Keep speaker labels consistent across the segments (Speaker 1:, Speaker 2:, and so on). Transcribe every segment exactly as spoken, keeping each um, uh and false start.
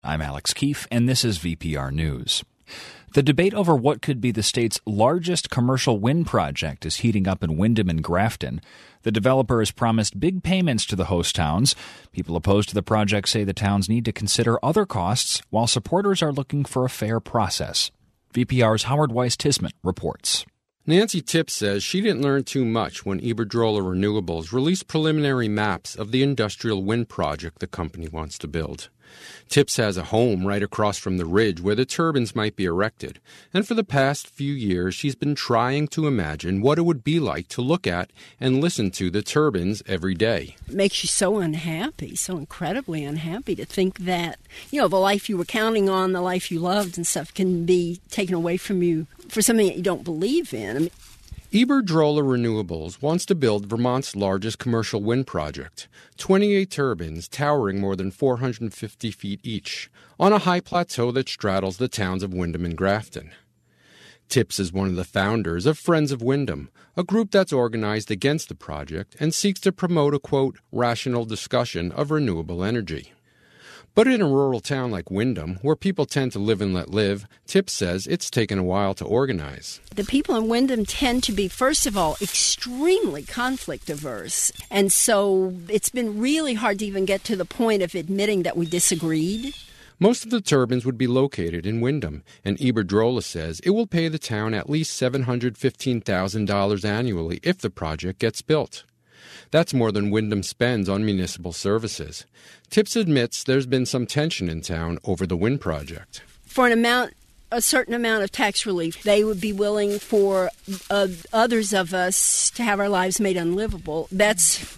Speaker 1: I'm Alex Keefe, and this is V P R News. The debate over what could be the state's largest commercial wind project is heating up in Windham and Grafton. The developer has promised big payments to the host towns. People opposed to the project say the towns need to consider other costs, while supporters are looking for a fair process. V P R's Howard Weiss-Tisman reports.
Speaker 2: Nancy Tipps says she didn't learn too much when Iberdrola Renewables released preliminary maps of the industrial wind project the company wants to build. Tipps has a home right across from the ridge where the turbines might be erected, and for the past few years she's been trying to imagine what it would be like to look at and listen to the turbines every day.
Speaker 3: It makes you so unhappy, so incredibly unhappy to think that, you know, the life you were counting on, the life you loved and stuff can be taken away from you for something that you don't believe in. I mean,
Speaker 2: Iberdrola Renewables wants to build Vermont's largest commercial wind project, twenty-eight turbines towering more than four hundred fifty feet each, on a high plateau that straddles the towns of Windham and Grafton. Tipps is one of the founders of Friends of Windham, a group that's organized against the project and seeks to promote a, quote, rational discussion of renewable energy. But in a rural town like Windham, where people tend to live and let live, Tipps says it's taken a while to organize.
Speaker 3: The people in Windham tend to be, first of all, extremely conflict averse. And so it's been really hard to even get to the point of admitting that we disagreed.
Speaker 2: Most of the turbines would be located in Windham, and Iberdrola says it will pay the town at least seven hundred fifteen thousand dollars annually if the project gets built. That's more than Windham spends on municipal services. Tipps admits there's been some tension in town over the wind project.
Speaker 3: For an amount, a certain amount of tax relief, they would be willing for uh, others of us to have our lives made unlivable. That's,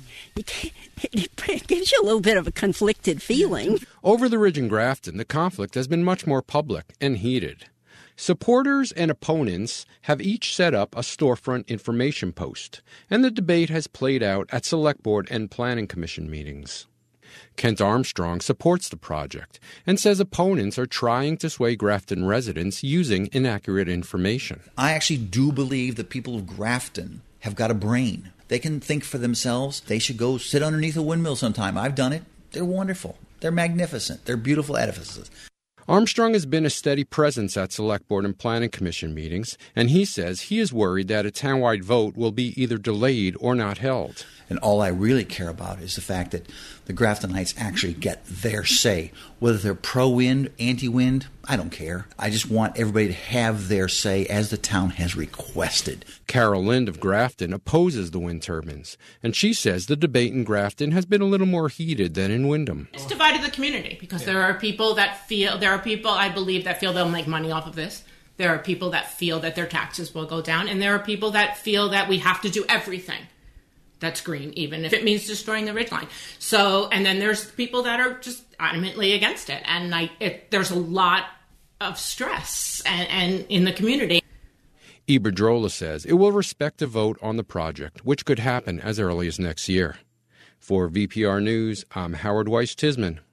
Speaker 3: it gives you a little bit of a conflicted feeling.
Speaker 2: Over the ridge in Grafton, the conflict has been much more public and heated. Supporters and opponents have each set up a storefront information post, and the debate has played out at Select Board and Planning Commission meetings. Kent Armstrong supports the project and says opponents are trying to sway Grafton residents using inaccurate information.
Speaker 4: I actually do believe that people of Grafton have got a brain. They can think for themselves. They should go sit underneath a windmill sometime. I've done it. They're wonderful. They're magnificent. They're beautiful edifices.
Speaker 2: Armstrong has been a steady presence at Select Board and Planning Commission meetings, and he says he is worried that a townwide vote will be either delayed or not held.
Speaker 4: And all I really care about is the fact that the Graftonites actually get their say. Whether they're pro-wind, anti-wind, I don't care. I just want everybody to have their say as the town has requested.
Speaker 2: Carol Lind of Grafton opposes the wind turbines, and she says the debate in Grafton has been a little more heated than in Windham.
Speaker 5: It's divided the community because yeah. there are people that feel, there are people, I believe, that feel they'll make money off of this. There are people that feel that their taxes will go down, and there are people that feel that we have to do everything that's green, even if it means destroying the ridgeline. So, and then there's people that are just adamantly against it. And I, it, there's a lot of stress and, and in the community.
Speaker 2: Iberdrola says it will respect a vote on the project, which could happen as early as next year. For V P R News, I'm Howard Weiss-Tisman.